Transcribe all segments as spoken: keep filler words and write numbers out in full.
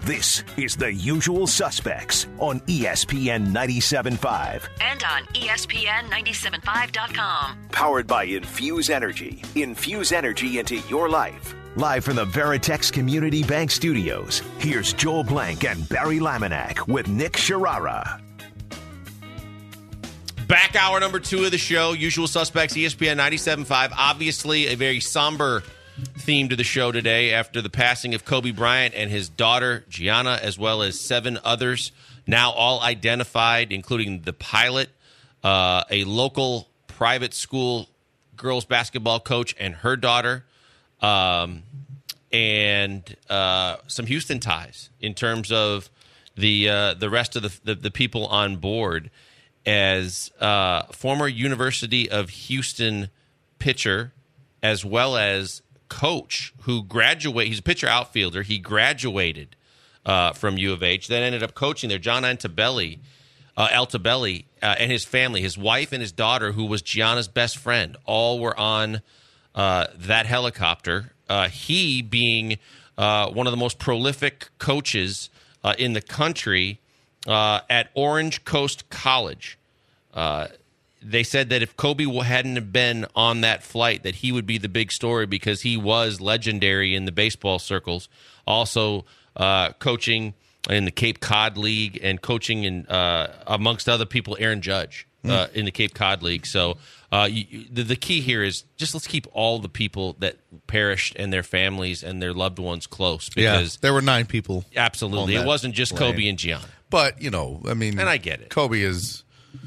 This is The Usual Suspects on E S P N ninety-seven point five. And on E S P N ninety-seven point five dot com. Powered by Infuse Energy. Infuse energy into your life. Live from the Veritex Community Bank Studios, here's Joel Blank and Barry Laminack with Nick Sharara. Back hour number two of the show, Usual Suspects, E S P N ninety-seven point five. Obviously, a very somber theme to the show today after the passing of Kobe Bryant and his daughter, Gianna, as well as seven others, now all identified, including the pilot, uh, a local private school girls basketball coach and her daughter, um, and uh, some Houston ties in terms of the uh, the rest of the, the, the people on board. As uh, former University of Houston pitcher, as well as coach who graduated. He's a pitcher outfielder. He graduated uh, from U of H, then ended up coaching there. John Altobelli, uh, Altobelli uh, and his family, his wife and his daughter, who was Gianna's best friend, all were on uh, that helicopter. Uh, he being uh, one of the most prolific coaches uh, in the country uh, at Orange Coast College. Uh, They said that if Kobe hadn't been on that flight, that he would be the big story because he was legendary in the baseball circles. Also uh, coaching in the Cape Cod League and coaching in, uh, amongst other people, Aaron Judge uh, mm. in the Cape Cod League. So uh, you, the, the key here is just let's keep all the people that perished and their families and their loved ones close. Because yeah, there were nine people. Absolutely. It wasn't just plane. Kobe and Gianna. But, you know, I mean. And I get it. Kobe is.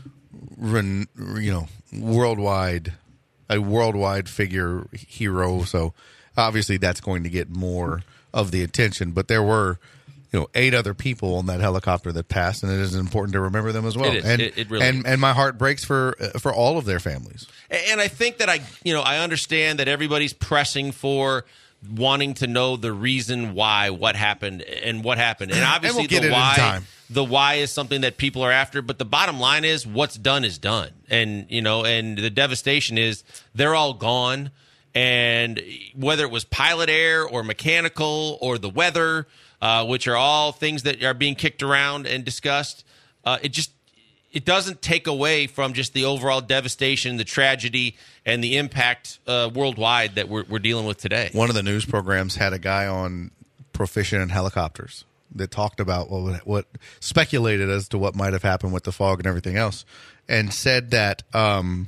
You know, worldwide, a worldwide figure hero. So obviously that's going to get more of the attention. But there were, you know, eight other people on that helicopter that passed, and it is important to remember them as well. It is. And, it, it really and, is. and my heart breaks for for all of their families. And I think that I, you know, I understand that everybody's pressing for wanting to know the reason why, what happened, and what happened. And obviously and we'll the why. The why is something that people are after, but the bottom line is what's done is done. And, you know, and the devastation is they're all gone. And whether it was pilot error or mechanical or the weather, uh, which are all things that are being kicked around and discussed, uh, it just it doesn't take away from just the overall devastation, the tragedy, and the impact uh, worldwide that we're, we're dealing with today. One of the news programs had a guy on proficient in helicopters that talked about what, what speculated as to what might have happened with the fog and everything else, and said that um,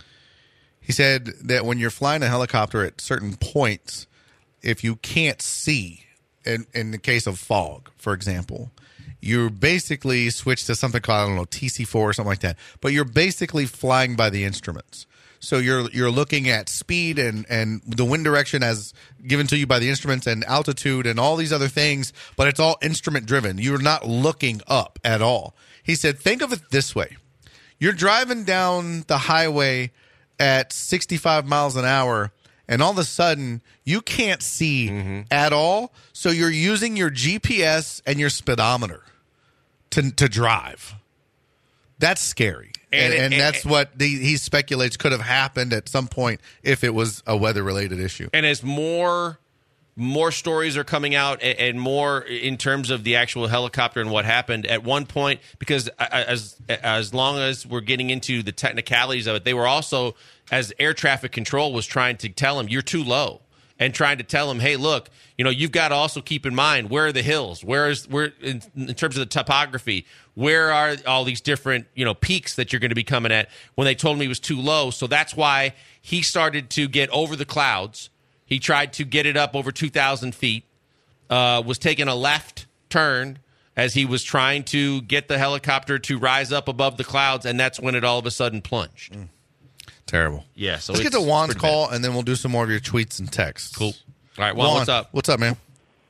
he said that when you're flying a helicopter at certain points, if you can't see, in, in the case of fog, for example, you basically switch to something called, I don't know, T C four or something like that, but you're basically flying by the instruments. So you're you're looking at speed and, and the wind direction as given to you by the instruments and altitude and all these other things, but it's all instrument driven. You're not looking up at all. He said, think of it this way. You're driving down the highway at sixty-five miles an hour, and all of a sudden you can't see mm-hmm. at all. So you're using your G P S and your speedometer to to drive. That's scary. And, and, and that's what the, he speculates could have happened at some point if it was a weather-related issue. And as more more stories are coming out and, and more in terms of the actual helicopter and what happened, at one point, because as as long as we're getting into the technicalities of it, they were also, as air traffic control was trying to tell him, you're too low. And trying to tell him, hey, look, you know, you've got to also keep in mind, where are the hills? Where is where in, in terms of the topography? Where are all these different, you know, peaks that you're going to be coming at? When they told him he was too low, so that's why he started to get over the clouds. He tried to get it up over two thousand feet. Uh, was taking a left turn as he was trying to get the helicopter to rise up above the clouds, and that's when it all of a sudden plunged. Mm. Terrible. Yeah. So let's get to Juan's call, bad. And then we'll do some more of your tweets and texts. Cool. All right, Juan, Juan, what's up? What's up, man?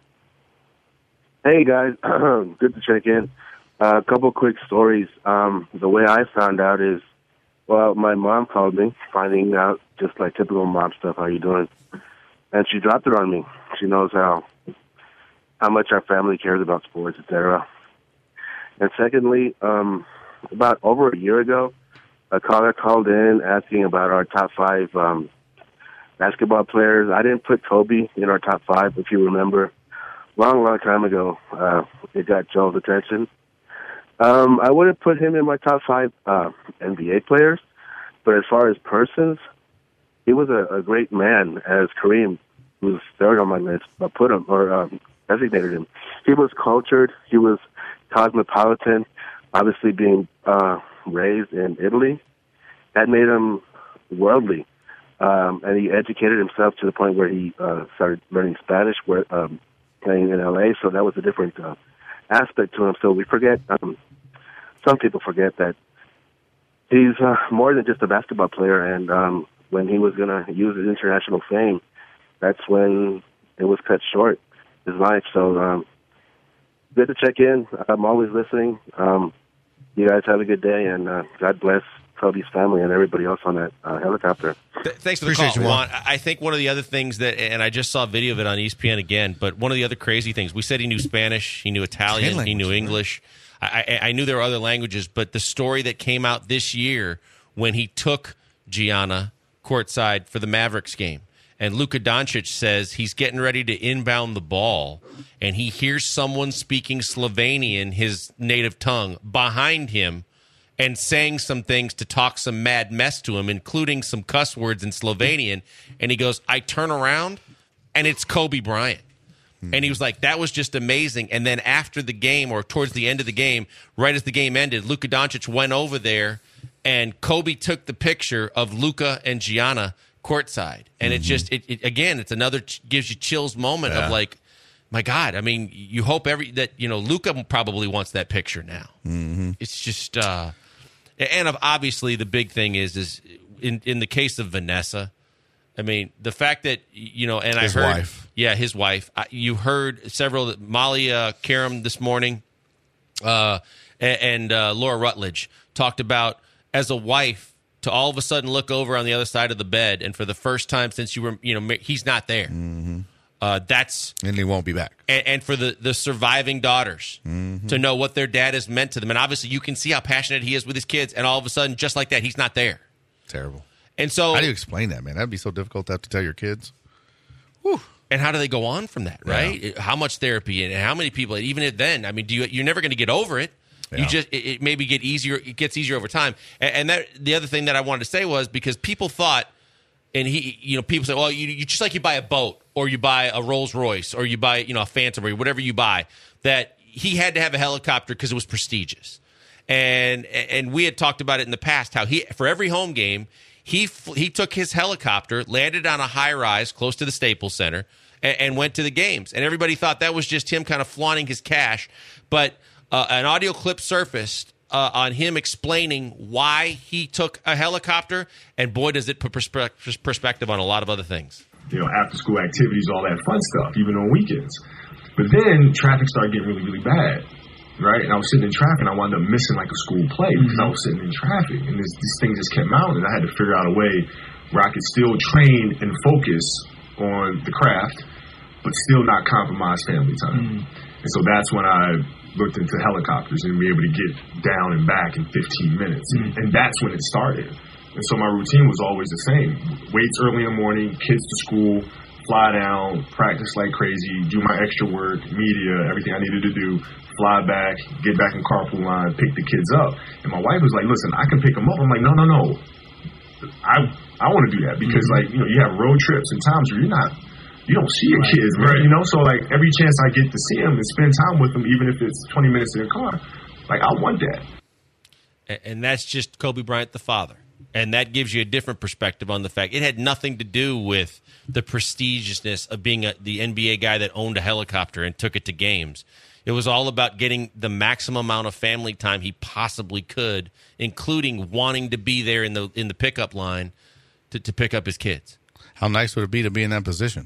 Hey, guys. Good to check in. Uh, a couple quick stories. Um, the way I found out is, well, my mom called me, finding out just like typical mom stuff, how you doing? And she dropped it on me. She knows how how much our family cares about sports, et cetera. And secondly, um, about over a year ago, a caller called in asking about our top five um, basketball players. I didn't put Kobe in our top five, if you remember. long, long time ago, uh, it got Joel's attention. Um, I wouldn't put him in my top five uh, N B A players, but as far as persons, he was a, a great man, as Kareem, who was third on my list, but put him, or um, designated him. He was cultured. He was cosmopolitan, obviously being uh, raised in Italy. That made him worldly. Um, and he educated himself to the point where he uh, started learning Spanish, where, um, playing in L A, so that was a different uh, aspect to him. So we forget, um, some people forget that he's uh, more than just a basketball player, and um, when he was going to use his international fame, that's when it was cut short, his life. So um, good to check in. I'm always listening. Um, you guys have a good day, and uh, God bless Kobe's family and everybody else on that uh, helicopter. Th- thanks for the Appreciate call, you, Juan. I think one of the other things that, and I just saw a video of it on E S P N again, but one of the other crazy things, we said he knew Spanish, he knew Italian, he knew English. I, I, I knew there were other languages, but the story that came out this year when he took Gianna courtside for the Mavericks game, and Luka Doncic says he's getting ready to inbound the ball, and he hears someone speaking Slovenian, his native tongue, behind him, and saying some things to talk some mad mess to him, including some cuss words in Slovenian. And he goes, I turn around, and it's Kobe Bryant. Mm-hmm. And he was like, that was just amazing. And then after the game, or towards the end of the game, right as the game ended, Luka Doncic went over there, and Kobe took the picture of Luka and Gianna courtside. And mm-hmm. it just, it, it again, it's another, ch- gives you chills moment yeah. of like, my God, I mean, you hope every, that, you know, Luka probably wants that picture now. Mm-hmm. It's just, uh, and obviously, the big thing is, is in, in the case of Vanessa, I mean, the fact that, you know, and his I heard, wife. yeah, his wife. I, you heard several, Molly uh, Karam this morning, uh, and, and uh, Laura Rutledge talked about as a wife to all of a sudden look over on the other side of the bed, and for the first time since you were, you know, he's not there. Mm-hmm. Uh, that's and he won't be back. And, and for the, the surviving daughters mm-hmm. to know what their dad has meant to them, and obviously you can see how passionate he is with his kids, and all of a sudden, just like that, he's not there. Terrible. And so, how do you explain that, man? That'd be so difficult to have to tell your kids. Whew. And how do they go on from that, right? Yeah. How much therapy and how many people? Even then, I mean, do you? You're never going to get over it. Yeah. You just it, it maybe get easier. It gets easier over time. And, and that the other thing that I wanted to say was because people thought. And he, you know, people say, well, you, you just like you buy a boat or you buy a Rolls Royce or you buy, you know, a Phantom or whatever you buy, that he had to have a helicopter because it was prestigious. And and we had talked about it in the past, how he, for every home game, he he took his helicopter, landed on a high rise close to the Staples Center, and, and went to the games. And everybody thought that was just him kind of flaunting his cash. But uh, an audio clip surfaced Uh, on him explaining why he took a helicopter, and boy, does it put perspe- perspective on a lot of other things. You know, after school activities, all that fun stuff, even on weekends. But then traffic started getting really, really bad, right? And I was sitting in traffic, and I wound up missing like a school play because I was sitting in traffic, and this, these things just kept mounting. And I had to figure out a way where I could still train and focus on the craft, but still not compromise family time. Mm. And so that's when I looked into helicopters and be able to get down and back in fifteen minutes. Mm. And that's when it started. And so my routine was always the same. Weights early in the morning, kids to school, fly down, practice like crazy, do my extra work, media, everything I needed to do, fly back, get back in carpool line, pick the kids up. And my wife was like, listen, I can pick them up. I'm like, no, no, no. I I want to do that because, mm-hmm. like, you know, you have road trips and times where you're not, you don't see your kids, right? You know, so like every chance I get to see them and spend time with them, even if it's twenty minutes in the car, like I want that. And that's just Kobe Bryant, the father. And that gives you a different perspective on the fact it had nothing to do with the prestigiousness of being a, the N B A guy that owned a helicopter and took it to games. It was all about getting the maximum amount of family time he possibly could, including wanting to be there in the in the pickup line to, to pick up his kids. How nice would it be to be in that position?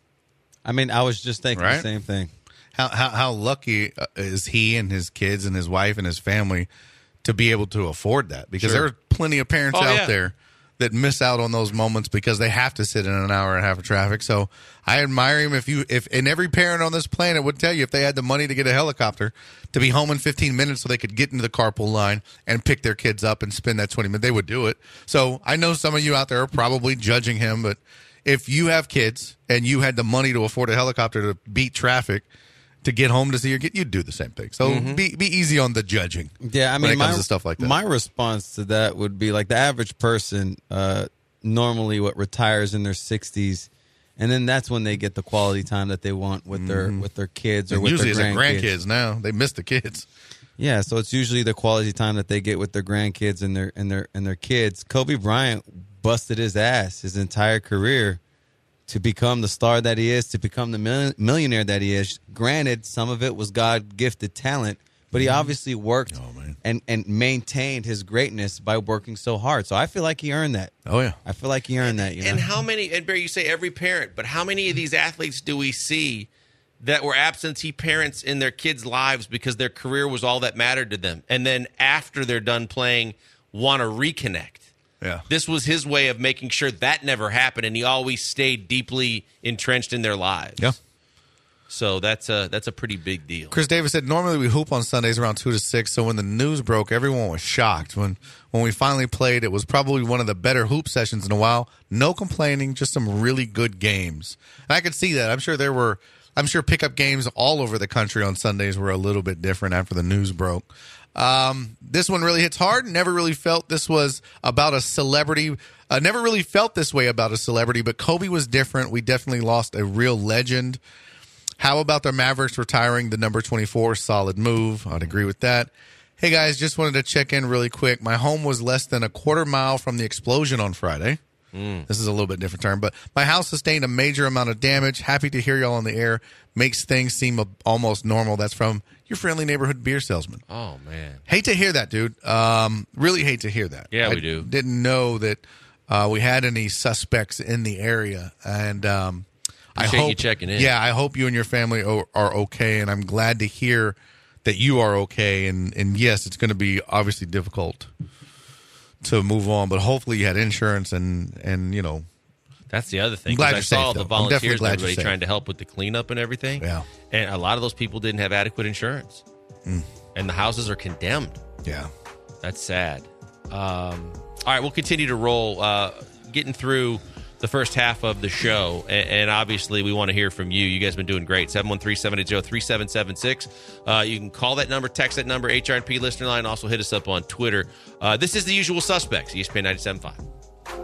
I mean, I was just thinking right? the same thing. How, how how lucky is he and his kids and his wife and his family to be able to afford that? Because sure. there are plenty of parents oh, out yeah. there that miss out on those moments because they have to sit in an hour and a half of traffic. So I admire him. If you if and every parent on this planet would tell you if they had the money to get a helicopter to be home in fifteen minutes so they could get into the carpool line and pick their kids up and spend that twenty minutes, they would do it. So I know some of you out there are probably judging him, but if you have kids and you had the money to afford a helicopter to beat traffic to get home to see your kid, you'd do the same thing. So Mm-hmm. be be easy on the judging. Yeah, I mean, when it my, comes to stuff like that. My response to that would be like the average person uh, normally what retires in their sixties, and then that's when they get the quality time that they want with their with their kids or And with usually their it's grandkids. the grandkids now. They miss the kids. Yeah, so it's usually the quality time that they get with their grandkids and their and their and their kids. Kobe Bryant busted his ass his entire career to become the star that he is, to become the mil- millionaire that he is. Granted, some of it was God-gifted talent, but he obviously worked Oh, man. and, and maintained his greatness by working so hard. So I feel like he earned that. Oh, yeah. I feel like he earned that. You know? And how many, and Barry, you say every parent, but how many of these athletes do we see that were absentee parents in their kids' lives because their career was all that mattered to them? And then after they're done playing, want to reconnect. Yeah. This was his way of making sure that never happened, and he always stayed deeply entrenched in their lives. Yeah. So that's a, that's a pretty big deal. Chris Davis said, normally we hoop on Sundays around two to six, so when the news broke, everyone was shocked. When when we finally played, it was probably one of the better hoop sessions in a while. No complaining, just some really good games. And I could see that. I'm sure there were, I'm sure pickup games all over the country on Sundays were a little bit different after the news broke. Um, this one really hits hard. Never really felt this was about a celebrity. Uh, never really felt this way about a celebrity, but Kobe was different. We definitely lost a real legend. How about the Mavericks retiring the number twenty-four? Solid move. I'd agree with that. Hey, guys, just wanted to check in really quick. My home was less than a quarter mile from the explosion on Friday. Mm. This is a little bit different term, but my house sustained a major amount of damage. Happy to hear y'all on the air. Makes things seem a, almost normal. That's from your friendly neighborhood beer salesman. Oh, man. Hate to hear that, dude. Um, really hate to hear that. Yeah, I we do. Didn't know that uh, we had any suspects in the area, and um, I Appreciate hope you checking in. Yeah, I hope you and your family are, are okay, and I'm glad to hear that you are okay. And, and yes, it's going to be obviously difficult to move on, but hopefully you had insurance, and and you know. That's the other thing. I'm glad 'cause I you're saw safe, the though. I'm definitely volunteers and glad you're everybody safe. trying to help with the cleanup and everything. Yeah. And a lot of those people didn't have adequate insurance. Mm. And the houses are condemned. Yeah. That's sad. Um, all right, we'll continue to roll, uh, getting through the first half of the show. And, and obviously, we want to hear from you. You guys have been doing great. seven one three, seven eight zero, three seven seven six. Uh, you can call that number, text that number, H R and P listener line. Also hit us up on Twitter. Uh, this is The Usual Suspects, E S P N ninety-seven point five.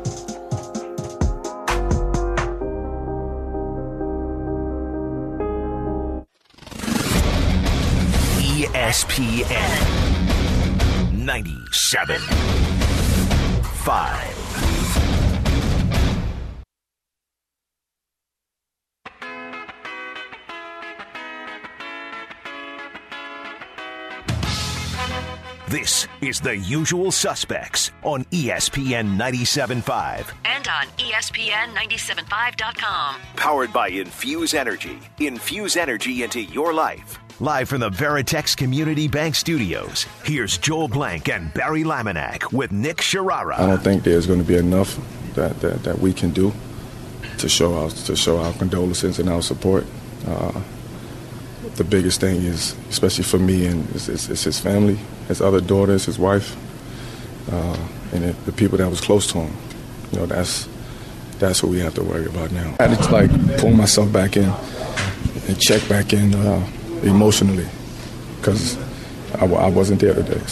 E S P N ninety-seven point five. This is The Usual Suspects on E S P N ninety-seven point five. And on E S P N ninety-seven point five dot com. Powered by Infuse Energy. Infuse energy into your life. Live from the Veritex Community Bank Studios, here's Joel Blank and Barry Laminack with Nick Sharara. I don't think there's going to be enough that, that, that we can do to show our to show our condolences and our support. Uh, the biggest thing is, especially for me, and is, is, is his family, his other daughters, his wife, uh, and it, the people that was close to him. You know, that's that's what we have to worry about now. I had to like pull myself back in and check back in uh, emotionally because I, I wasn't there today.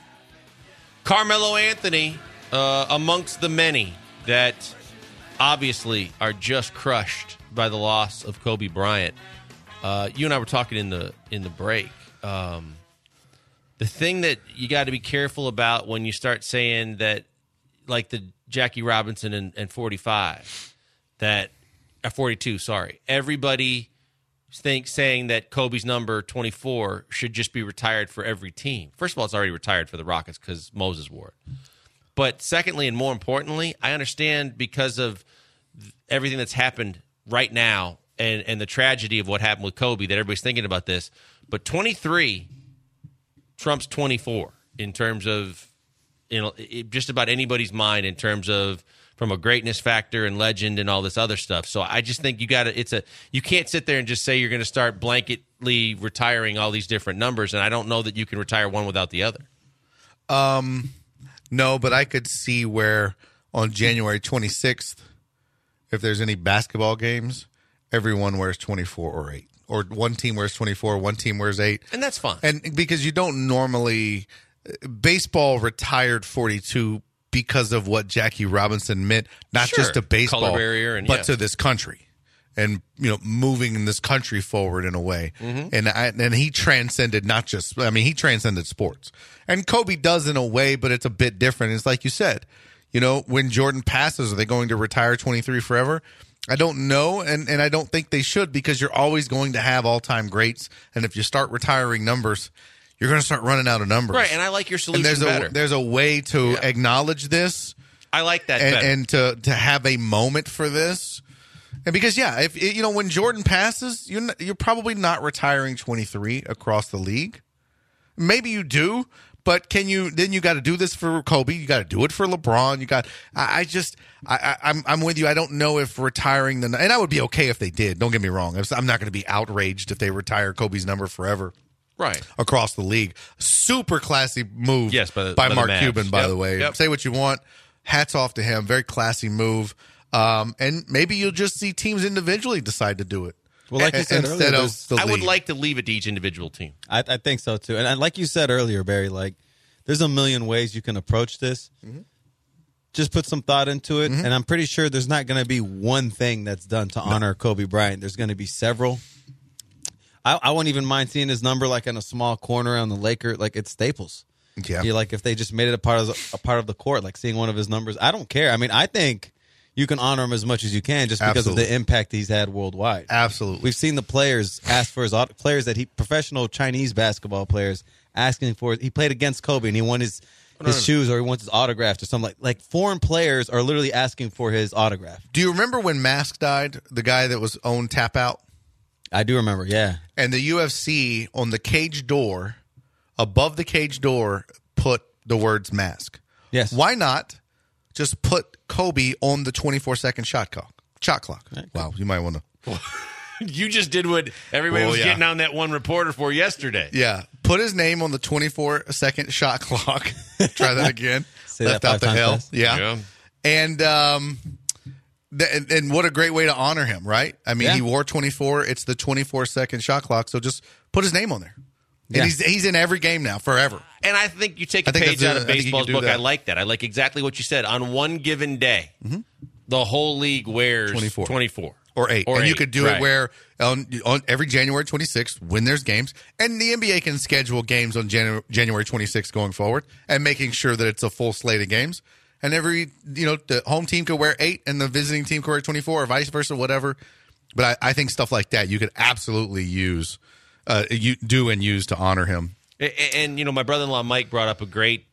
Carmelo Anthony, uh, amongst the many that obviously are just crushed by the loss of Kobe Bryant. Uh, you and I were talking in the in the break. Um, the thing that you got to be careful about when you start saying that, like the Jackie Robinson and, and forty-five, that uh, forty-two, sorry, everybody thinks saying that Kobe's number twenty-four should just be retired for every team. First of all, it's already retired for the Rockets because Moses wore it. But secondly, and more importantly, I understand because of everything that's happened right now and, and the tragedy of what happened with Kobe that everybody's thinking about this. But twenty-three trumps twenty-four in terms of, you know, it, just about anybody's mind in terms of from a greatness factor and legend and all this other stuff. So I just think you got to, it's a, you can't sit there and just say you're going to start blanketly retiring all these different numbers. And I don't know that you can retire one without the other. Um, no, but I could see where on January twenty-sixth, if there's any basketball games, everyone wears twenty-four or eight or one team wears twenty-four, one team wears eight. And that's fine. And because you don't normally baseball retired forty-two because of what Jackie Robinson meant, not Sure. just to baseball, Color barrier and- but yeah. to this country. And, you know, moving this country forward in a way. Mm-hmm. And I, and he transcended not just, I mean, he transcended sports. And Kobe does in a way, but it's a bit different. It's like you said, you know, when Jordan passes, are they going to retire twenty-three forever? I don't know, and, and I don't think they should, because you're always going to have all-time greats. And if you start retiring numbers, you're going to start running out of numbers. Right, and I like your solution and there's better. A, there's a way to Yeah. acknowledge this. I like that and, better. and to, to have a moment for this. And because, yeah, if you know, when Jordan passes, you're not, you're probably not retiring twenty-three across the league. Maybe you do, but can you? Then you got to do this for Kobe. You got to do it for LeBron. You got. I, I just, I, I, I'm, I'm with you. I don't know if retiring the, and I would be okay if they did. Don't get me wrong. I'm not going to be outraged if they retire Kobe's number forever. Right. Across the league. Super classy move. Yes, by, the, by, by Mark the Mavs. Cuban, by Yep, the way. Yep. Say what you want. Hats off to him. Very classy move. Um, and maybe you'll just see teams individually decide to do it. Well, like you said instead earlier, of the I would league. like to leave it to each individual team. I, I think so too. And, and like you said earlier, Barry, like there's a million ways you can approach this. Mm-hmm. Just put some thought into it, mm-hmm. and I'm pretty sure there's not going to be one thing that's done to honor no. Kobe Bryant. There's going to be several. I, I wouldn't even mind seeing his number like in a small corner on the Laker, like it's Staples. Yeah, you like if they just made it a part of the, a part of the court, like seeing one of his numbers. I don't care. I mean, I think you can honor him as much as you can just because Absolutely. of the impact he's had worldwide. Absolutely, we've seen the players ask for his auto, players that he professional Chinese basketball players asking for. He played against Kobe and he won his his no, no. shoes or he wants his autograph or something like like foreign players are literally asking for his autograph. Do you remember when Mask died? The guy that was owned Tap Out. I do remember, yeah. And the U F C on the cage door, above the cage door, put the words Mask. Yes. Why not just put Kobe on the twenty-four second shot clock? Shot clock. Right. Wow, you might want to. You just did what everybody well, was yeah. getting on that one reporter for yesterday. Yeah. Put his name on the twenty-four second shot clock. Try that again. Say Left that out the L. Yeah. yeah. And um, th- and, and what a great way to honor him, right? I mean, yeah. he wore twenty-four. It's the twenty-four second shot clock. So just put his name on there. And yeah. he's he's in every game now, forever. And I think you take a think page that's out a- of I think you baseball's can do book. that. I like that. I like exactly what you said. On one given day, Mm-hmm. the whole league wears twenty-four. twenty-four. Or eight. Or and you eight, could do right. it where on, on every January twenty-sixth, when there's games, and the N B A can schedule games on Janu- January twenty-sixth going forward, and making sure that it's a full slate of games. And every, you know, the home team could wear eight, and the visiting team could wear twenty-four, or vice versa, whatever. But I, I think stuff like that you could absolutely use, uh, you do and use to honor him. And, and you know, my brother-in-law Mike brought up a great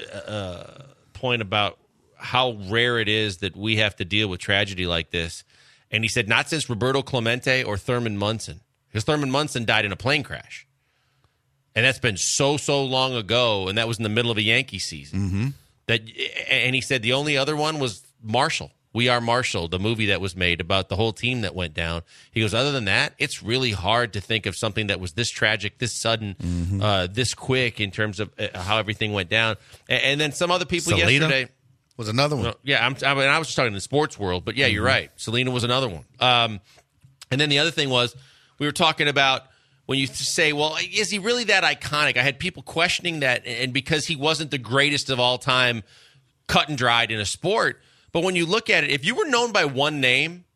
uh, point about how rare it is that we have to deal with tragedy like this. And he said, not since Roberto Clemente or Thurman Munson. Because Thurman Munson died in a plane crash. And that's been so, so long ago, and that was in the middle of a Yankee season. Mm-hmm. That, and he said the only other one was Marshall. We Are Marshall, the movie that was made about the whole team that went down. He goes, other than that, it's really hard to think of something that was this tragic, this sudden, Mm-hmm. uh, this quick in terms of uh, how everything went down. And, and then some other people Selena yesterday. was another one. Well, yeah, I'm, I mean, I was just talking in the sports world, but yeah, Mm-hmm. you're right. Selena was another one. Um, and then the other thing was we were talking about when you say, well, is he really that iconic? I had people questioning that, and because he wasn't the greatest of all time, cut and dried in a sport. But when you look at it, if you were known by one name,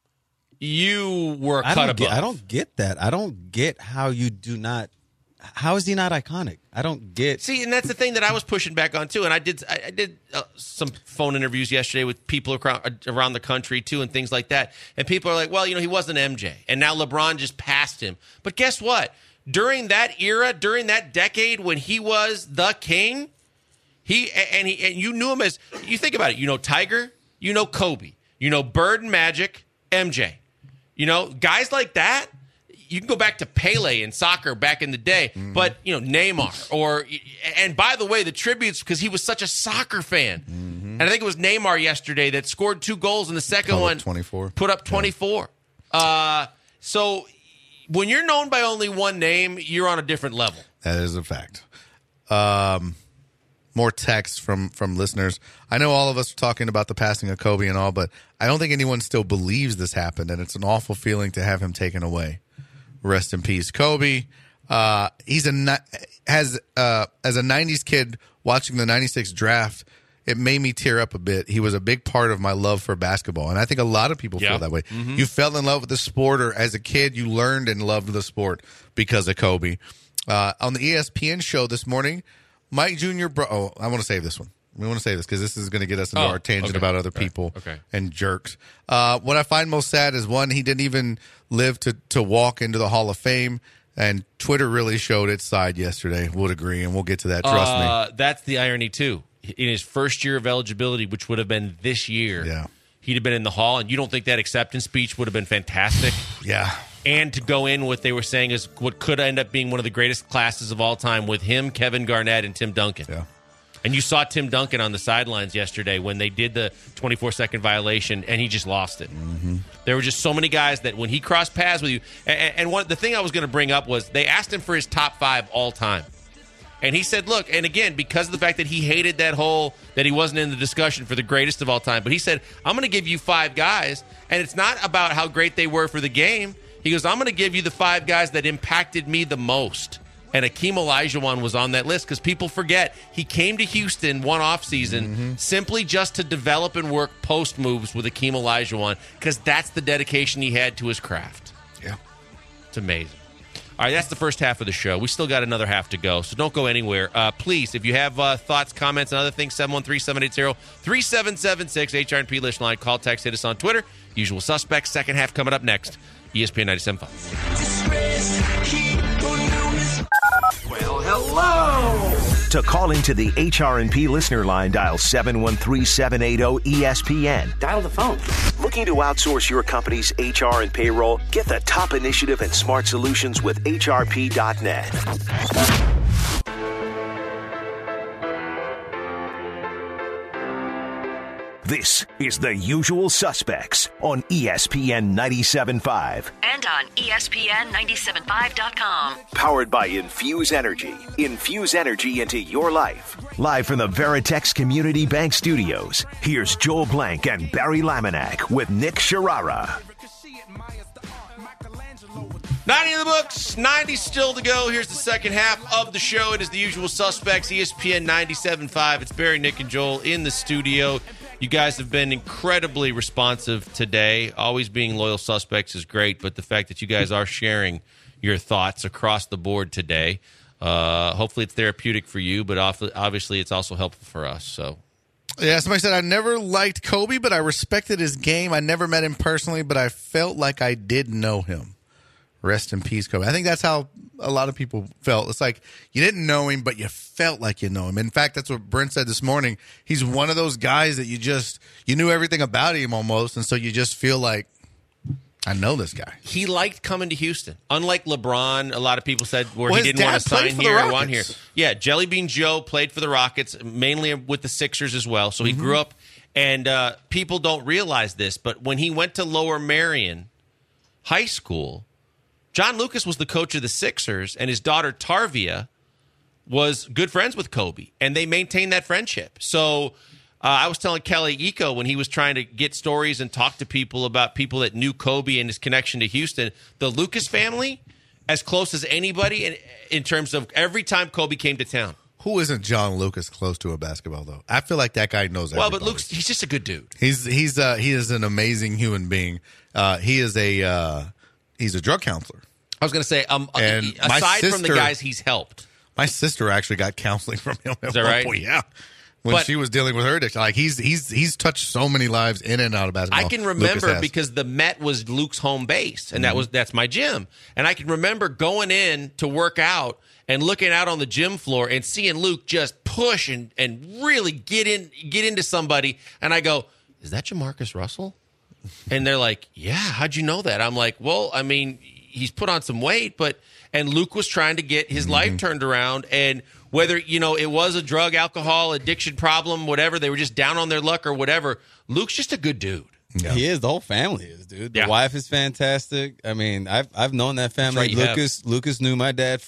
you were a I cut don't above. get, I don't get that. I don't get how you do not. How is he not iconic? I don't get. See, and that's the thing that I was pushing back on too. And I did, I, I did uh, some phone interviews yesterday with people across, around the country too, and things like that. And people are like, "Well, you know, he wasn't M J, and now LeBron just passed him." But guess what? During that era, during that decade when he was the king, he and he and you knew him as. You think about it. You know Tiger. You know Kobe. You know Bird and Magic. M J. You know guys like that. You can go back to Pele in soccer back in the day, mm-hmm. but, you know, Neymar or, and by the way, the tributes, because he was such a soccer fan. Mm-hmm. And I think it was Neymar yesterday that scored two goals and the second Put one up twenty-four. Put up twenty-four. Yeah. Uh, so when you're known by only one name, you're on a different level. That is a fact. Um, more texts from, from listeners. I know all of us are talking about the passing of Kobe and all, but I don't think anyone still believes this happened, and it's an awful feeling to have him taken away. Rest in peace, Kobe. Uh, he's a ni- has uh, as a nineties kid watching the ninety-six draft. It made me tear up a bit. He was a big part of my love for basketball, and I think a lot of people Yeah. feel that way. Mm-hmm. You fell in love with the sport, or as a kid, you learned and loved the sport because of Kobe. Uh, on the E S P N show this morning, Mike Junior Bro- oh, I want to save this one. We want to save this because this is going to get us into Oh, our tangent okay. about other Right. people Okay. and jerks. Uh, what I find most sad is, one, he didn't even live to, to walk into the Hall of Fame, and Twitter really showed its side yesterday. Would agree, and we'll get to that. Trust me. Uh, that's the irony, too. In his first year of eligibility, which would have been this year, Yeah. he'd have been in the Hall, and you don't think that acceptance speech would have been fantastic? Yeah. And to go in, what they were saying is what could end up being one of the greatest classes of all time with him, Kevin Garnett, and Tim Duncan. Yeah. And you saw Tim Duncan on the sidelines yesterday when they did the twenty-four second violation, and he just lost it. Mm-hmm. There were just so many guys that when he crossed paths with you, and, and one the thing I was going to bring up was they asked him for his top five all time. And he said, look, and again, because of the fact that he hated that whole, that he wasn't in the discussion for the greatest of all time, but he said, I'm going to give you five guys, and it's not about how great they were for the game. He goes, I'm going to give you the five guys that impacted me the most. And Akeem Olajuwon was on that list because people forget he came to Houston one offseason mm-hmm. simply just to develop and work post moves with Akeem Olajuwon because that's the dedication he had to his craft. Yeah. It's amazing. All right, that's the first half of the show. We still got another half to go, so don't go anywhere. Uh, please, if you have uh, thoughts, comments, and other things, seven one three, seven eight zero, three seven seven six, H R and P List Line. Call, text, hit us on Twitter. Usual suspects. Second half coming up next. E S P N ninety-seven point five. Well, hello. To call into the H R and P listener line, dial seven one three, seven eight zero, E S P N. Dial the phone. Looking to outsource your company's H R and payroll? Get the top initiative and smart solutions with H R P dot net. This is The Usual Suspects on E S P N ninety-seven point five. And on E S P N ninety-seven point five dot com. Powered by Infuse Energy. Infuse energy into your life. Live from the Veritex Community Bank Studios, here's Joel Blank and Barry Laminack with Nick Sharara. ninety in the books, ninety still to go. Here's the second half of the show. It is The Usual Suspects, E S P N ninety-seven point five. It's Barry, Nick, and Joel in the studio. You guys have been incredibly responsive today. Always being loyal suspects is great, but the fact that you guys are sharing your thoughts across the board today, uh, hopefully it's therapeutic for you, but obviously it's also helpful for us. So, yeah, somebody said, I never liked Kobe, but I respected his game. I never met him personally, but I felt like I did know him. Rest in peace, Kobe. I think that's how a lot of people felt. It's like you didn't know him, but you felt like you know him. In fact, that's what Brent said this morning. He's one of those guys that you just, you knew everything about him almost, and so you just feel like, I know this guy. He liked coming to Houston. Unlike LeBron, a lot of people said where well, he didn't want to sign here or want here. Rockets. Yeah, Jelly Bean Joe played for the Rockets, mainly with the Sixers as well. So he mm-hmm. grew up, and uh, people don't realize this, but when he went to Lower Merion High School, John Lucas was the coach of the Sixers, and his daughter Tarvia was good friends with Kobe, and they maintained that friendship. So uh, I was telling Kelly Iko when he was trying to get stories and talk to people about people that knew Kobe and his connection to Houston, the Lucas family, as close as anybody in, in terms of every time Kobe came to town. Who isn't John Lucas close to a basketball, though? I feel like that guy knows everybody. Well, but Luke's, he's just a good dude. He's he's uh, he is an amazing human being. Uh, he is a uh, he's a drug counselor. I was going to say, um, and aside sister, from the guys he's helped. My sister actually got counseling from him at is that one right? point, yeah. When but, she was dealing with her addiction. Like he's he's he's touched so many lives in and out of basketball. I can remember because the Met was Luke's home base, and mm-hmm. that was that's my gym. And I can remember going in to work out and looking out on the gym floor and seeing Luke just push and, and really get in get into somebody. And I go, is that Jamarcus Russell? And they're like, yeah, how'd you know that? I'm like, well, I mean, he's put on some weight, but and Luke was trying to get his mm-hmm. life turned around. And whether, you know, it was a drug, alcohol, addiction problem, whatever, they were just down on their luck or whatever, Luke's just a good dude. Yeah. He is. The whole family is, dude. The yeah. wife is fantastic. I mean, I've I've known that family. Right, Lucas have. Lucas knew my dad for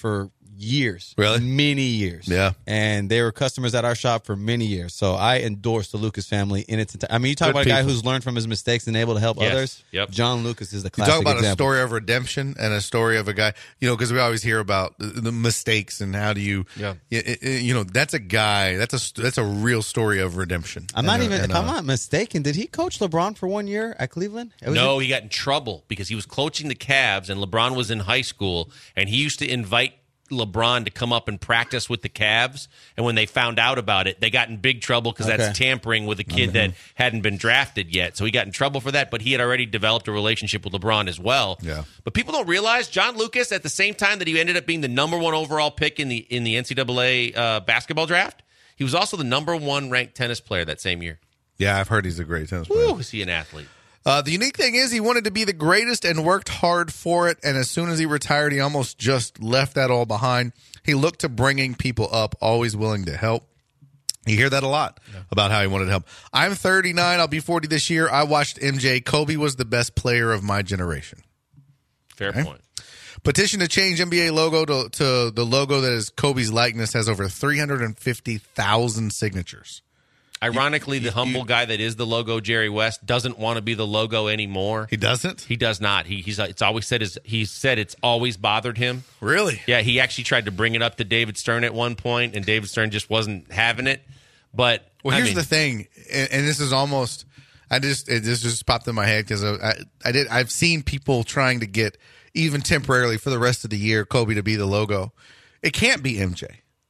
years. Really? Many years. Yeah. And they were customers at our shop for many years. So I endorse the Lucas family in its entirety. I mean, you talk Good about a guy people. who's learned from his mistakes and able to help Yes. others. Yep. John Lucas is the You classic talk about example. a story of redemption and a story of a guy, you know, because we always hear about the, the mistakes and how do you, Yeah. y- y- you know, that's a guy, that's a that's a real story of redemption. I'm not And, uh, even, and, if I'm uh, not mistaken, did he coach LeBron for one year at Cleveland? Was No, it- he got in trouble because he was coaching the Cavs and LeBron was in high school, and he used to invite LeBron to come up and practice with the Cavs. And when they found out about it, they got in big trouble because Okay. that's tampering with a kid that hadn't been drafted yet. So he got in trouble for that, but he had already developed a relationship with LeBron as well. Yeah. But people don't realize John Lucas, at the same time that he ended up being the number one overall pick in the in the N C double A uh, basketball draft, he was also the number one ranked tennis player that same year. yeah, I've heard he's a great tennis player. Woo, is he an athlete? Uh, the unique thing is he wanted to be the greatest and worked hard for it. And as soon as he retired, he almost just left that all behind. He looked to bringing people up, always willing to help. You hear that a lot about how he wanted to help. I'm thirty-nine. I'll be forty this year. I watched M J. Kobe was the best player of my generation. Fair Okay. point. Petition to change N B A logo to, to the logo that is Kobe's likeness has over three hundred fifty thousand signatures. Ironically, the humble guy that is the logo, Jerry West, doesn't want to be the logo anymore. He doesn't? He does not. He he's it's always said is he said it's always bothered him. Really? Yeah, he actually tried to bring it up to David Stern at one point, and David Stern just wasn't having it. But Well, I here's mean, the thing, and, and this is almost, I just, it just, just popped in my head because I, I, I did, I've seen people trying to get, even temporarily for the rest of the year, Kobe to be the logo. It can't be M J.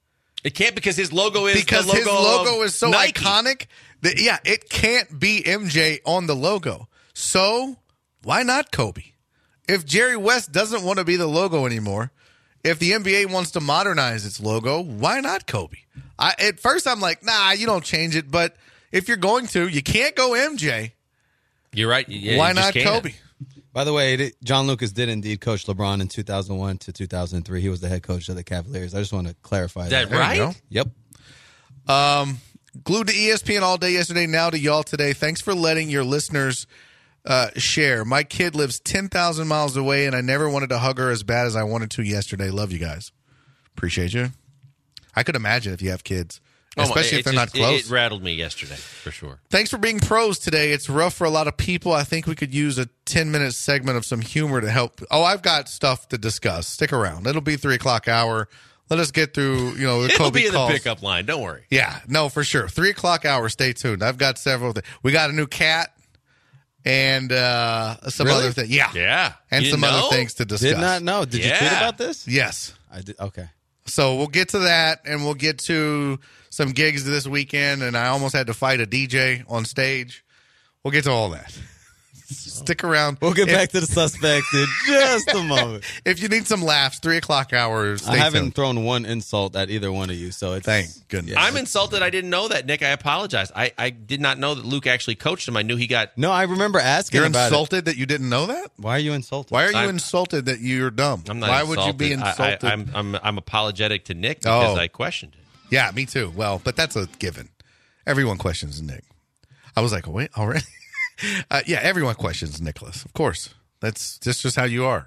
It can't because his logo is Because the logo his logo of is so Nike. iconic that, yeah, it can't be M J on the logo. So why not Kobe? If Jerry West doesn't want to be the logo anymore, if the N B A wants to modernize its logo, why not Kobe? I, at first, I'm like, nah, you don't change it. But if you're going to, you can't go M J. You're right. Yeah, why you just not can't. Kobe? By the way, it, John Lucas did indeed coach LeBron in two thousand one to two thousand three. He was the head coach of the Cavaliers. I just want to clarify Is that. that right? you go. Yep. Um, glued to E S P N all day yesterday, now to y'all today. Thanks for letting your listeners uh, share. My kid lives ten thousand miles away, and I never wanted to hug her as bad as I wanted to yesterday. Love you guys. Appreciate you. I could imagine if you have kids, Oh, especially it if they're just- not close. It, it rattled me yesterday, for sure. Thanks for being pros today. It's rough for a lot of people. I think we could use a ten-minute segment of some humor to help. Oh, I've got stuff to discuss. Stick around. It'll be three o'clock hour. Let us get through, you know, the It'll Kobe be in calls. the pickup line. Don't worry. Yeah, no, for sure. Three o'clock hour. Stay tuned. I've got several things. We got a new cat and uh, some Really? other things. Yeah. Yeah. And You some didn't other know? things to discuss. Did not know. Did you tweet Yeah. about this? Yes. I did. Okay. So we'll get to that, and we'll get to some gigs this weekend, and I almost had to fight a D J on stage. We'll get to all that. Stick around. We'll get If- back to the suspects in just a moment. If you need some laughs, three o'clock hour. Stay I haven't tuned. thrown one insult at either one of you, so it's Thank goodness. I'm insulted. I didn't know that, Nick. I apologize. I, I did not know that Luke actually coached him. I knew he got. No, I remember asking You're about insulted that you didn't know that? it. Why are you insulted? Why are you I'm- insulted that you're dumb? I'm not. Why insulted. would you be I- insulted? I, I'm, I'm I'm apologetic to Nick because Oh. I questioned it. Yeah, me too. Well, but that's a given. Everyone questions Nick. I was like, wait, already? uh, yeah, everyone questions Nicholas. Of course. That's just, just how you are.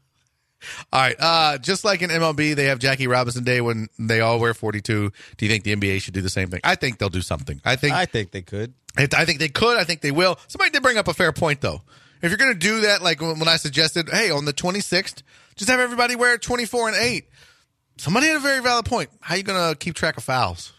All right. Uh, just like in M L B, they have Jackie Robinson Day when they all wear forty-two. Do you think the N B A should do the same thing? I think they'll do something. I think I think they could. I think they could. I think they will. Somebody did bring up a fair point, though. If you're going to do that, like when I suggested, hey, on the twenty-sixth, just have everybody wear twenty-four and eight. Somebody had a very valid point. How are you going to keep track of fouls?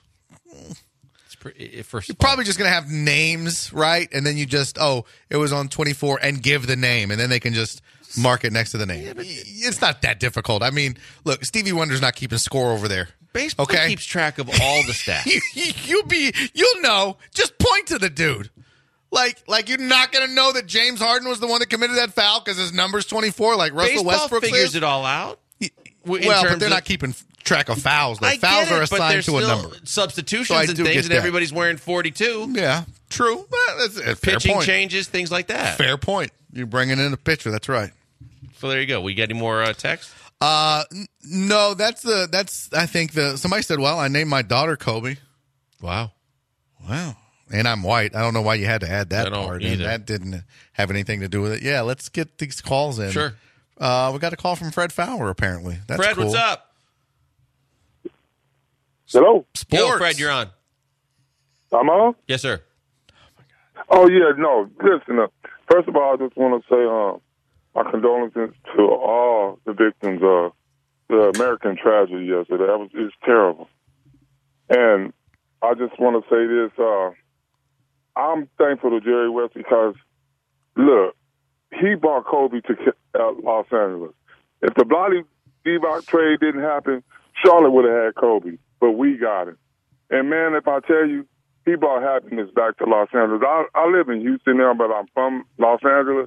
It's pretty, first You're of all, probably just going to have names, right? And then you just, oh, it was on twenty-four and give the name. And then they can just mark it next to the name. It's not that difficult. I mean, look, Stevie Wonder's not keeping score over there. baseball okay. keeps track of all the stats. you, you, you'll be, you'll know. Just point to the dude. Like, like you're not going to know that James Harden was the one that committed that foul because his number's twenty-four, like Russell Baseball Westbrook figures is. it all out. in Well, but terms they're of- not keeping track of fouls. Though. I Fouls get are it, but assigned there's to a still number. substitutions So I and do things, get and that. everybody's wearing forty-two. Yeah, true. Well, that's a fair Pitching point. changes, things like that. Fair point. You're bringing in a pitcher. That's right. So there you go. We get any more uh, text? Uh, n- no, that's the that's. I think the somebody said, "Well, I named my daughter Kobe." Wow. Wow. And I'm white. I don't know why you had to add that I don't part in. either. That didn't have anything to do with it. Yeah, let's get these calls in. Sure. Uh, we got a call from Fred Fowler, apparently. That's Fred, cool. what's up? Hello? Sports. Yo, Fred, you're on. I'm on? Yes, sir. Oh, yeah, no. Listen, uh, first of all, I just want to say uh, my condolences to all the victims of the American tragedy yesterday. That was it's terrible. And I just want to say this. Uh, I'm thankful to Jerry West because, look, he brought Kobe to uh, Los Angeles. If the Bloody Divac trade didn't happen, Charlotte would have had Kobe, but we got him. And, man, if I tell you, he brought happiness back to Los Angeles. I, I live in Houston now, but I'm from Los Angeles.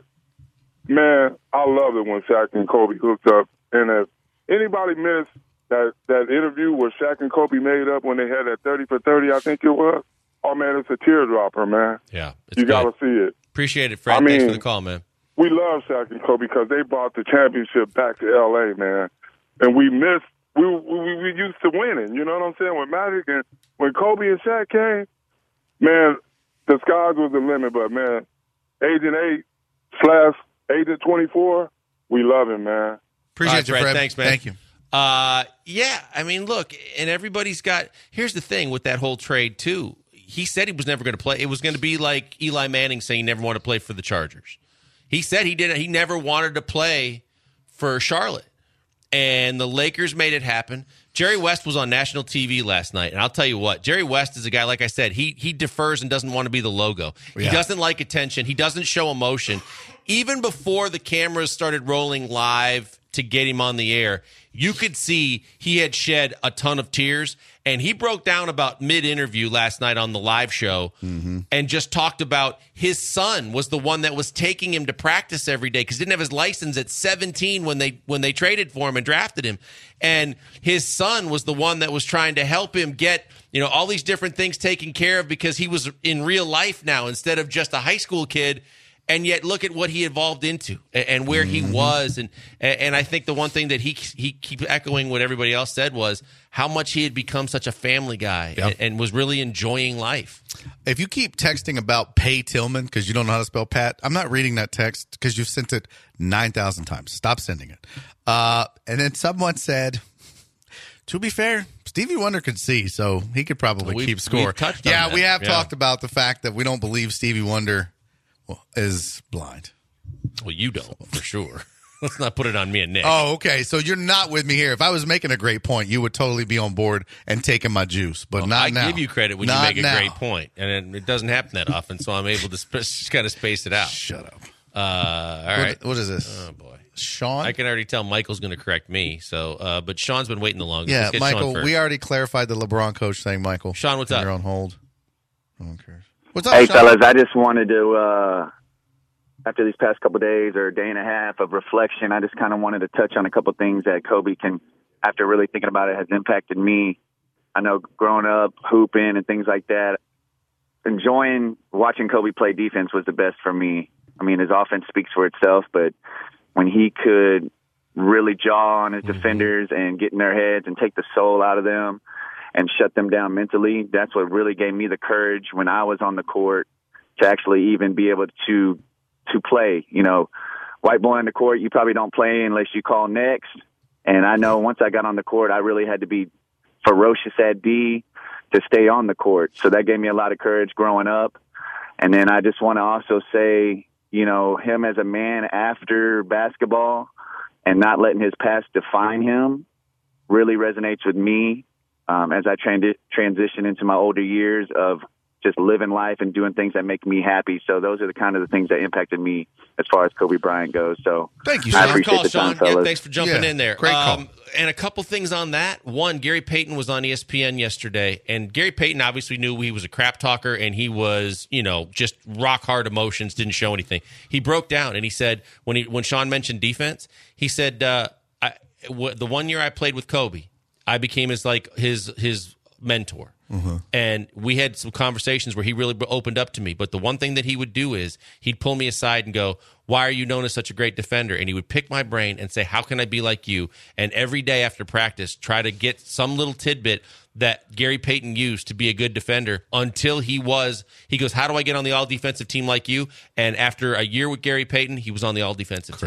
Man, I love it when Shaq and Kobe hooked up. And if anybody missed that, that interview where Shaq and Kobe made up when they had that thirty for thirty, I think it was, oh, man, it's a teardropper, man. Yeah. You got to see it. Appreciate it, Fred. I mean, Thanks for the call, man. We love Shaq and Kobe because they brought the championship back to L A, man. And we missed, we, we, we used to winning, you know what I'm saying? When Magic and when Kobe and Shaq came, man, the skies was the limit, but, man, Agent eight slash Agent twenty-four, we love him, man. Appreciate right, you, Fred. Fred. Thanks, man. Thank you. Uh, yeah, I mean, look, and everybody's got – here's the thing with that whole trade, too. He said he was never going to play. It was going to be like Eli Manning saying he never wanted to play for the Chargers. He said he didn't. He never wanted to play for Charlotte. And the Lakers made it happen. Jerry West was on national T V last night, and I'll tell you what, Jerry West is a guy, like I said, he he defers and doesn't want to be the logo. He Yeah. doesn't like attention. He doesn't show emotion. Even before the cameras started rolling live to get him on the air, you could see he had shed a ton of tears, and he broke down about mid-interview last night on the live show Mm-hmm. and just talked about his son was the one that was taking him to practice every day because he didn't have his license at seventeen when they when they traded for him and drafted him. And his son was the one that was trying to help him get, you know, all these different things taken care of because he was in real life now instead of just a high school kid. And yet, look at what he evolved into and, and where he was, and and I think the one thing that he he keeps echoing what everybody else said was how much he had become such a family guy Yep. and, and was really enjoying life. If you keep texting about Pay Tillman because you don't know how to spell Pat, I'm not reading that text because you've sent it nine thousand times. Stop sending it. Uh, and then someone said, to be fair, Stevie Wonder could see, so he could probably We've- keep score. we've touched on yeah, that. we have Yeah. talked about the fact that we don't believe Stevie Wonder is blind. Well, you don't for sure. Let's not put it on me and Nick. Oh, okay. So you're not with me here. If I was making a great point, you would totally be on board and taking my juice, but Well, not I now. give you credit when Not you make a now. great point, and it, it doesn't happen that often, so I'm able to sp- just kind of space it out. Shut up. Uh, all right. What, what is this? Oh boy, Sean? I can already tell Michael's going to correct me. So, uh, but Sean's been waiting the longest. Yeah, Let's get Sean Michael, first. we already clarified the LeBron coach thing, Michael. Sean, what's And up? You're on hold. No one cares. What's up, Hey, Sean? fellas, I just wanted to, uh, after these past couple days or a day and a half of reflection, I just kind of wanted to touch on a couple things that Kobe can, after really thinking about it, has impacted me. I know growing up, hooping and things like that, enjoying watching Kobe play defense was the best for me. I mean, his offense speaks for itself, but when he could really jaw on his defenders and get in their heads and take the soul out of them and shut them down mentally, that's what really gave me the courage when I was on the court to actually even be able to to play. You know, white boy on the court, you probably don't play unless you call next. And I know once I got on the court, I really had to be ferocious at D to stay on the court. So that gave me a lot of courage growing up. And then I just want to also say, you know, him as a man after basketball and not letting his past define him really resonates with me um, as I trans- transition into my older years of just living life and doing things that make me happy. So those are the kind of the things that impacted me as far as Kobe Bryant goes. So Thank you, I Sean. appreciate call, the time, Sean. Yeah, fellas. thanks for jumping Yeah, in there. great call. Um, and a couple things on that. One, Gary Payton was on E S P N yesterday, and Gary Payton obviously knew he was a crap talker, and he was, you know, just rock hard emotions, didn't show anything. He broke down, and he said, when he when Sean mentioned defense, he said, uh, I, w- the one year I played with Kobe, I became his, like, his his mentor. Mm-hmm. And we had some conversations where he really opened up to me. But the one thing that he would do is he'd pull me aside and go, why are you known as such a great defender? And he would pick my brain and say, how can I be like you? And every day after practice, try to get some little tidbit that Gary Payton used to be a good defender until he was, he goes, how do I get on the all-defensive team like you? And after a year with Gary Payton, he was on the all-defensive team. Crazy.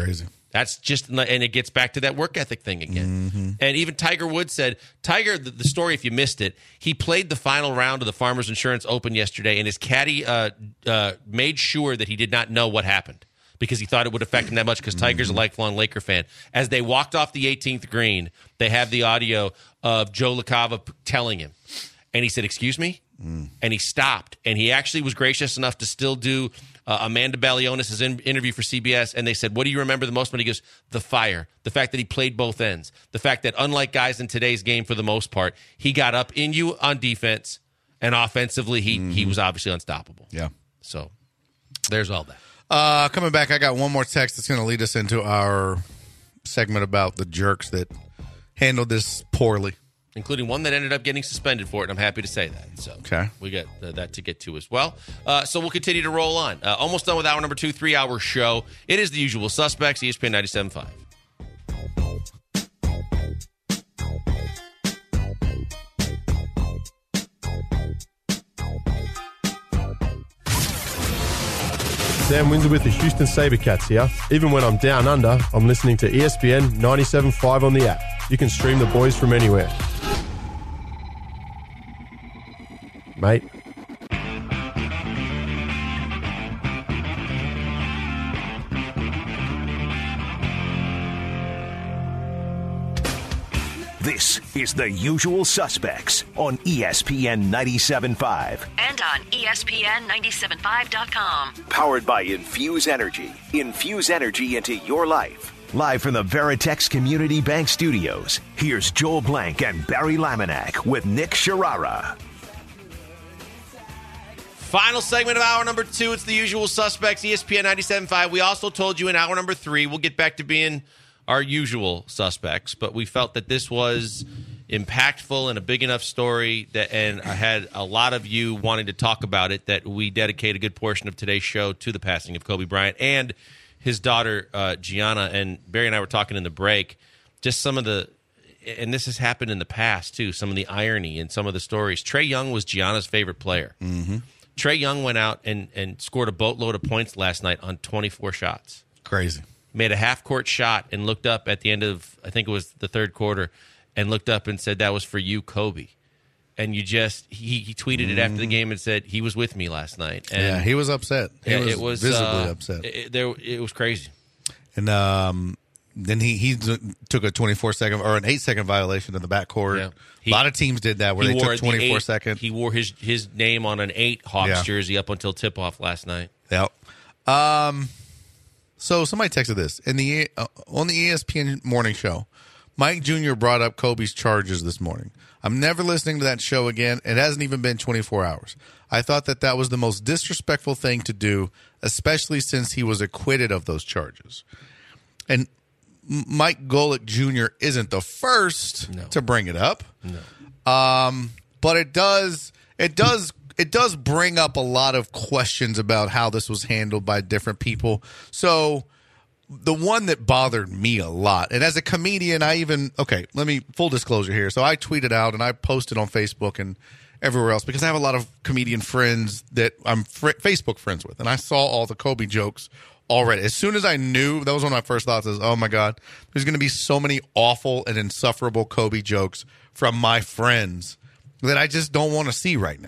That's just, and it gets back to that work ethic thing again. Mm-hmm. And even Tiger Woods said, Tiger, the, the story, if you missed it, he played the final round of the Farmers Insurance Open yesterday, and his caddy uh, uh, made sure that he did not know what happened because he thought it would affect him that much because Tiger's mm-hmm. a lifelong Laker fan. As they walked off the eighteenth green, they have the audio of Joe LaCava telling him. And he said, excuse me? Mm. And he stopped. And he actually was gracious enough to still do uh, Amanda Balionis' in- interview for C B S. And they said, what do you remember the most? When he goes, the fire. The fact that he played both ends. The fact that unlike guys in today's game for the most part, he got up in you on defense. And offensively, he, mm-hmm. he was obviously unstoppable. Yeah. So there's all that. Uh, coming back, I got one more text that's going to lead us into our segment about the jerks that handled this poorly. Including one that ended up getting suspended for it, and I'm happy to say that. So okay. we got uh, that to get to as well. Uh, so we'll continue to roll on. Uh, almost done with hour number two, three-hour show. It is the usual suspects, E S P N ninety-seven point five. Sam Windsor with the Houston Sabercats here. Even when I'm down under, I'm listening to E S P N ninety-seven point five on the app. You can stream the boys from anywhere. Mate. This is The Usual Suspects on E S P N ninety-seven point five. And on E S P N ninety-seven point five dot com. Powered by Infuse Energy. Infuse energy into your life. Live from the Veritex Community Bank Studios, here's Joel Blank and Barry Laminack with Nick Sharara. Final segment of hour number two. It's the usual suspects, E S P N ninety-seven point five. We also told you in hour number three, we'll get back to being our usual suspects, but we felt that this was impactful and a big enough story that, and I had a lot of you wanting to talk about it, that we dedicate a good portion of today's show to the passing of Kobe Bryant and his daughter, uh, Gianna. And Barry and I were talking in the break, just some of the, and this has happened in the past too, some of the irony in some of the stories. Trae Young was Gianna's favorite player. Mm-hmm. Trae Young went out and, and scored a boatload of points last night on twenty-four shots. Crazy. Made a half-court shot and looked up at the end of, I think it was the third quarter, and looked up and said, that was for you, Kobe. And you just, he, he tweeted mm-hmm. it after the game and said, he was with me last night. And yeah, he was upset. He yeah, was, it was visibly uh, upset. It, it, there, it was crazy. And um, then he, he took a twenty-four second or an eight second violation in the backcourt. Yeah. He, a lot of teams did that where they took twenty-four the seconds. He wore his, his name on an eight Hawks yeah. jersey up until tip-off last night. Yep. Um, so somebody texted this. In the uh, on the E S P N morning show, Mike Junior brought up Kobe's charges this morning. I'm never listening to that show again. It hasn't even been twenty-four hours. I thought that that was the most disrespectful thing to do, especially since he was acquitted of those charges. And Mike Golick Junior isn't the first no. to bring it up. No. Um, but it does it does it does bring up a lot of questions about how this was handled by different people. So the one that bothered me a lot, and as a comedian, I even okay, let me full disclosure here. So I tweeted out and I posted on Facebook and everywhere else because I have a lot of comedian friends that I'm fr- Facebook friends with, and I saw all the Kobe jokes already. As soon as I knew, that was one of my first thoughts is, oh my God, there's going to be so many awful and insufferable Kobe jokes from my friends that I just don't want to see right now.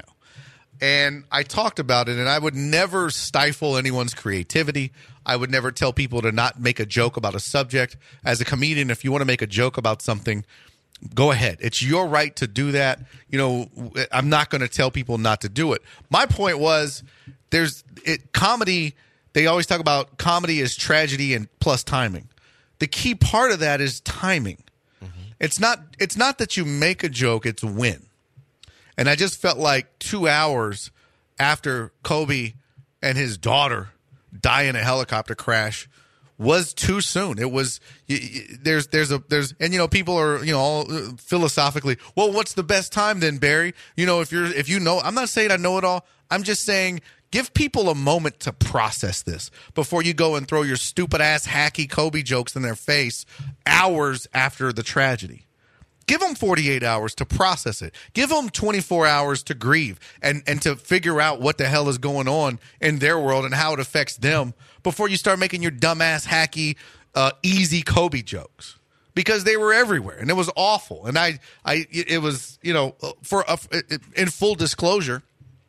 And I talked about it, and I would never stifle anyone's creativity. I would never tell people to not make a joke about a subject. As a comedian, if you want to make a joke about something, go ahead. It's your right to do that. You know, I'm not going to tell people not to do it. My point was, there's it comedy. They always talk about comedy is tragedy and plus timing. The key part of that is timing. Mm-hmm. It's not. It's not that you make a joke. It's when. And I just felt like two hours after Kobe and his daughter die in a helicopter crash was too soon. It was there's there's a there's and you know people are you know all philosophically, well, what's the best time then, Barry? You know if you're if you know, I'm not saying I know it all. I'm just saying give people a moment to process this before you go and throw your stupid ass hacky Kobe jokes in their face hours after the tragedy. Give them forty-eight hours to process it. Give them twenty-four hours to grieve and, and to figure out what the hell is going on in their world and how it affects them before you start making your dumbass, hacky, uh, easy Kobe jokes because they were everywhere and it was awful. And I, I, it was, you know, for a, in full disclosure,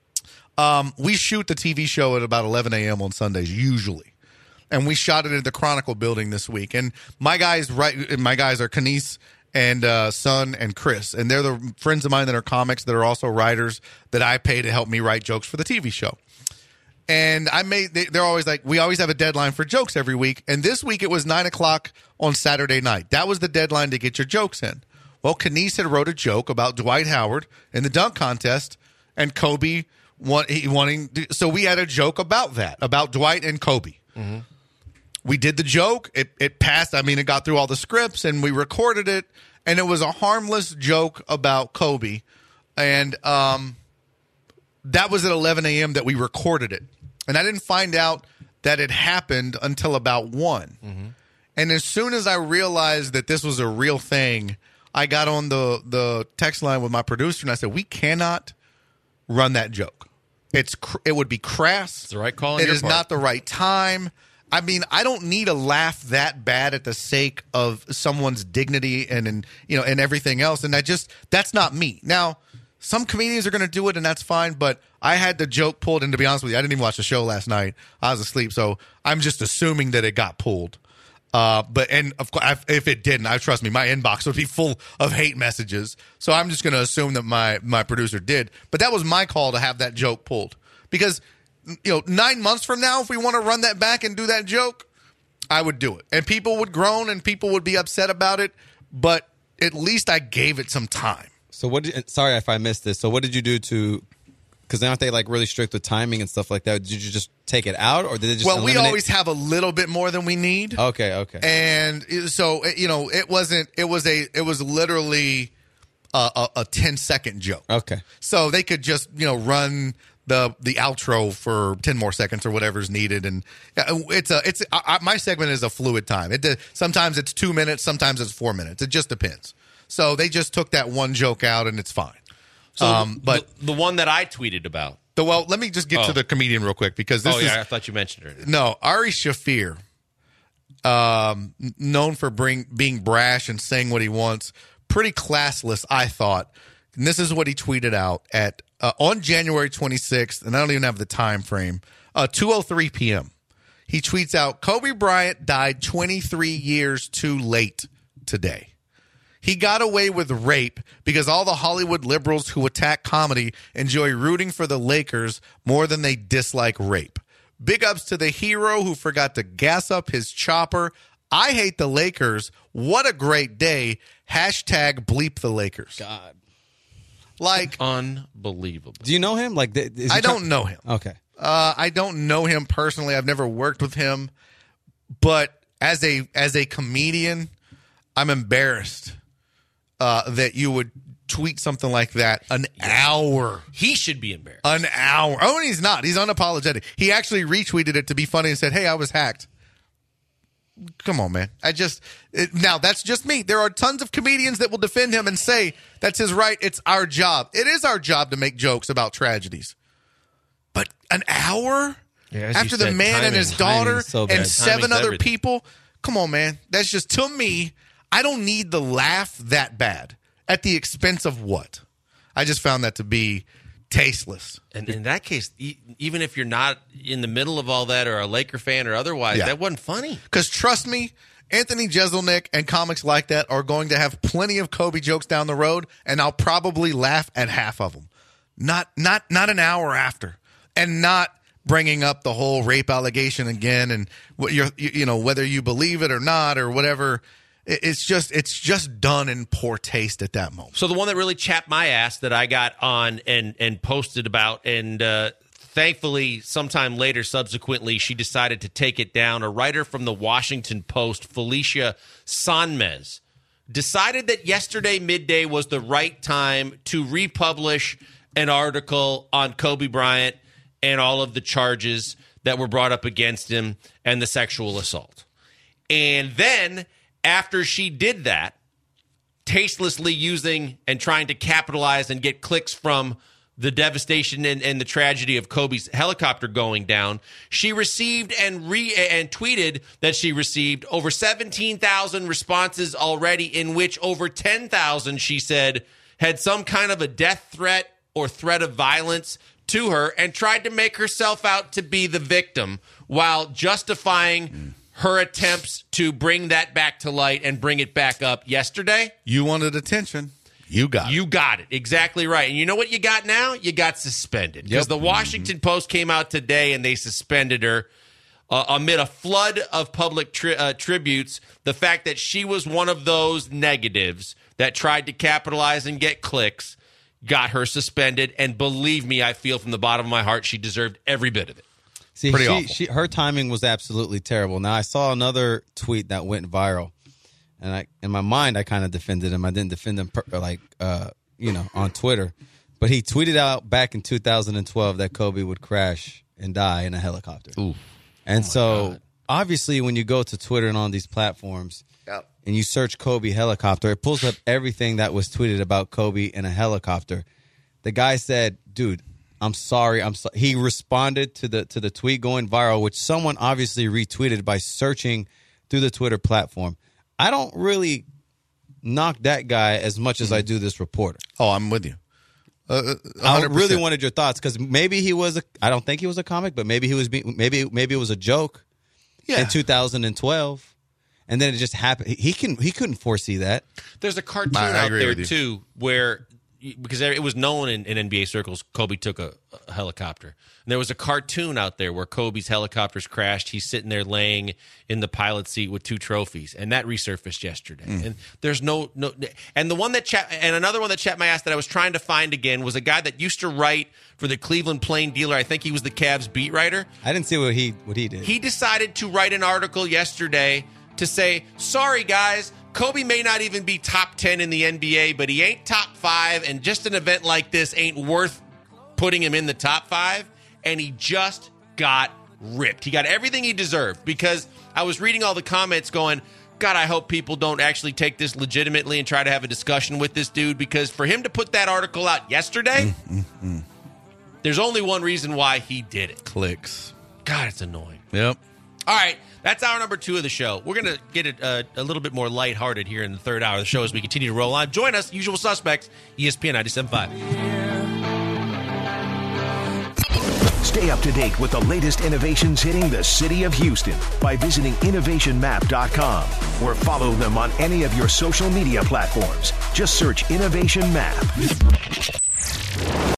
um, we shoot the T V show at about eleven a.m. on Sundays usually, and we shot it at the Chronicle building this week. And my guys, right, my guys are Kenise and uh, Son and Chris, and they're the friends of mine that are comics that are also writers that I pay to help me write jokes for the T V show. And I made, they, they're always like, we always have a deadline for jokes every week. And this week it was nine o'clock on Saturday night. That was the deadline to get your jokes in. Well, Kenise had wrote a joke about Dwight Howard in the dunk contest and Kobe want, he wanting, to, so we had a joke about that, about Dwight and Kobe. Mm-hmm. We did the joke. It, it passed. I mean, it got through all the scripts and we recorded it. And it was a harmless joke about Kobe. And, um, that was at eleven a.m. that we recorded it. And I didn't find out that it happened until about one. Mm-hmm. And as soon as I realized that this was a real thing, I got on the, the text line with my producer and I said, we cannot run that joke. It's cr- It would be crass. It's the right call on It your is part. not the right time. I mean, I don't need a laugh that bad at the sake of someone's dignity and, and you know and everything else. And I just, that's not me. Now, some comedians are going to do it, and that's fine, but I had the joke pulled, and to be honest with you, I didn't even watch the show last night. I was asleep, so I'm just assuming that it got pulled. Uh, but and of course, if it didn't, I trust me, my inbox would be full of hate messages. So I'm just going to assume that my my producer did. But that was my call to have that joke pulled because you know nine months from now, if we want to run that back and do that joke, I would do it, and people would groan and people would be upset about it. But at least I gave it some time. So what? Did, sorry if I missed this. So what did you do to? Because aren't they like really strict with timing and stuff like that? Did you just take it out, or did they just? Well, eliminate? we always have a little bit more than we need. Okay, okay. And so you know, it wasn't. It was a. It was literally a, a, a ten second joke. Okay. So they could just you know run the the outro for ten more seconds or whatever's needed, and it's a it's I, my segment is a fluid time. It sometimes it's two minutes, sometimes it's four minutes. It just depends. So they just took that one joke out, and it's fine. So um, but the, the one that I tweeted about. The, well, let me just get oh. to the comedian real quick because this oh, is. yeah, I thought you mentioned her. No, Ari Shafir, um, known for bring, being brash and saying what he wants, pretty classless, I thought. And this is what he tweeted out at uh, on January twenty-sixth, and I don't even have the time frame. Uh, two oh three p.m. He tweets out, Kobe Bryant died twenty-three years too late today. He got away with rape because all the Hollywood liberals who attack comedy enjoy rooting for the Lakers more than they dislike rape. Big ups to the hero who forgot to gas up his chopper. I hate the Lakers. What a great day. Hashtag bleep the Lakers. God. Like, unbelievable. Do you know him? Like, is I don't know him. Okay. Uh, I don't know him personally. I've never worked with him. But as a as a comedian, I'm embarrassed. Uh, that you would tweet something like that an yeah. hour. He should be embarrassed. An hour. Oh, and he's not. He's unapologetic. He actually retweeted it to be funny and said, hey, I was hacked. Come on, man. I just it, now that's just me. There are tons of comedians that will defend him and say that's his right. It's our job. It is our job to make jokes about tragedies. But an hour yeah, after the said, man timing, and his daughter so and seven Timing's other everything. people. Come on, man. That's just, to me, I don't need the laugh that bad. At the expense of what? I just found that to be tasteless. And in that case, e- even if you're not in the middle of all that or a Laker fan or otherwise, Yeah. that wasn't funny. Because trust me, Anthony Jeselnik and comics like that are going to have plenty of Kobe jokes down the road, and I'll probably laugh at half of them. Not, not, not an hour after, and not bringing up the whole rape allegation again, and what you're, you, you know, whether you believe it or not or whatever. It, it's just, it's just done in poor taste at that moment. So the one that really chapped my ass that I got on and and posted about, and uh, thankfully sometime later, subsequently, she decided to take it down. A writer from the Washington Post, Felicia Sonmez, decided that yesterday midday was the right time to republish an article on Kobe Bryant and all of the charges that were brought up against him and the sexual assault. And then after she did that, tastelessly using and trying to capitalize and get clicks from the devastation and, and the tragedy of Kobe's helicopter going down, she received and re and tweeted that she received over seventeen thousand responses already, in which over ten thousand, she said, had some kind of a death threat or threat of violence to her, and tried to make herself out to be the victim while justifying mm. her attempts to bring that back to light and bring it back up yesterday. You wanted attention. You got it. You got it. Exactly right. And you know what you got now? You got suspended. Because yep. the Washington mm-hmm. Post came out today and they suspended her uh, amid a flood of public tri- uh, tributes. The fact that she was one of those negatives that tried to capitalize and get clicks got her suspended. And believe me, I feel from the bottom of my heart she deserved every bit of it. See, Pretty she, awful. She, her timing was absolutely terrible. Now, I saw another tweet that went viral. And I, in my mind, I kind of defended him. I didn't defend him, per, like, uh, you know, on Twitter. But he tweeted out back in two thousand twelve that Kobe would crash and die in a helicopter. Ooh. And oh so, God. obviously, when you go to Twitter and on these platforms yep. and you search Kobe helicopter, it pulls up everything that was tweeted about Kobe in a helicopter. The guy said, dude, I'm sorry. I'm so-. He responded to the to the tweet going viral, which someone obviously retweeted by searching through the Twitter platform. I don't really knock that guy as much as I do this reporter. Oh, I'm with you. Uh, I really wanted your thoughts because maybe he was a. I don't think he was a comic, but maybe he was. Being, maybe maybe it was a joke. Yeah. In two thousand twelve, and then it just happened. He can he couldn't foresee that. There's a cartoon I, I out there too where. Because it was known in, in N B A circles, Kobe took a, a helicopter. And there was a cartoon out there where Kobe's helicopters crashed. He's sitting there laying in the pilot seat with two trophies, and that resurfaced yesterday. Mm. And there's no no. And the one that chat and another one that chat my ass that I was trying to find again was a guy that used to write for the Cleveland Plain Dealer. I think he was the Cavs beat writer. I didn't see what he what he did. He decided to write an article yesterday to say, "Sorry guys, Kobe may not even be top ten in the N B A, but he ain't top five, and just an event like this ain't worth putting him in the top five." And he just got ripped. He got everything he deserved, because I was reading all the comments going, God, I hope people don't actually take this legitimately and try to have a discussion with this dude, because for him to put that article out yesterday, mm-hmm. there's only one reason why he did it. Clicks. God, it's annoying. Yep. All right, that's hour number two of the show. We're going to get it uh, a little bit more lighthearted here in the third hour of the show as we continue to roll on. Join us, Usual Suspects, E S P N ninety-seven point five. Stay up to date with the latest innovations hitting the city of Houston by visiting innovation map dot com or follow them on any of your social media platforms. Just search Innovation Map.